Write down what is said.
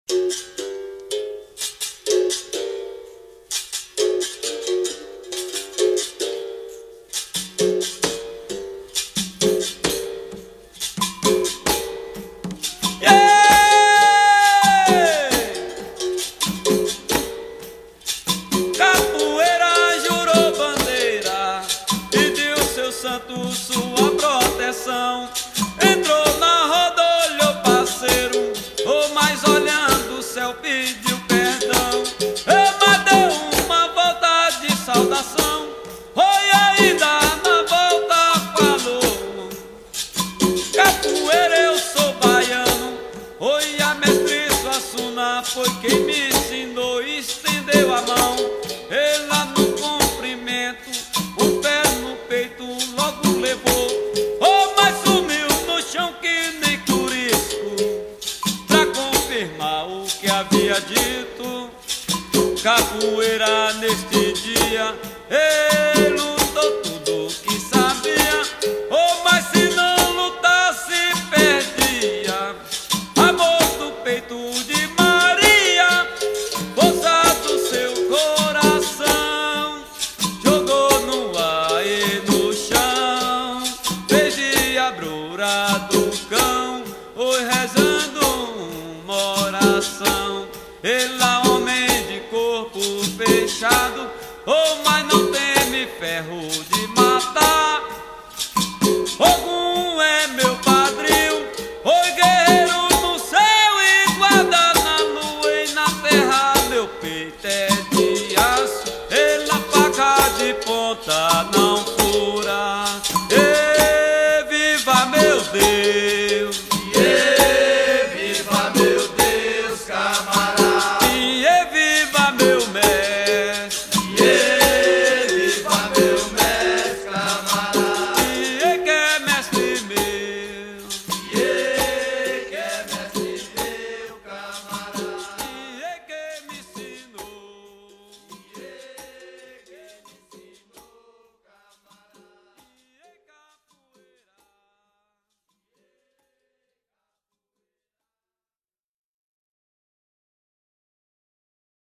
Capoeira jurou bandeira, pediu seu santo sua proteção. Entrou na roda, olhou parceiro, mas olhando o céu pediu perdão. Mas deu uma volta de saudação, ainda na volta falou: capoeira, eu sou baiano. A mestre Suassuna foi quem me ensinou, estendeu a mão. Ela no cumprimento, o pé no peito logo levou. Mas sumiu no chão que nem curisco, pra confirmar o que havia dito. Capoeira neste dia, ele lutou tudo que sabia. Mas se não lutasse perdia. Amor do peito de Maria, força do seu coração, jogou no ar e no chão, fez de abrura do cão, rezando uma oração. Ele é homem de corpo fechado, mas não teme ferro de matar. Ogum é meu padrinho, guerreiro no céu e guarda.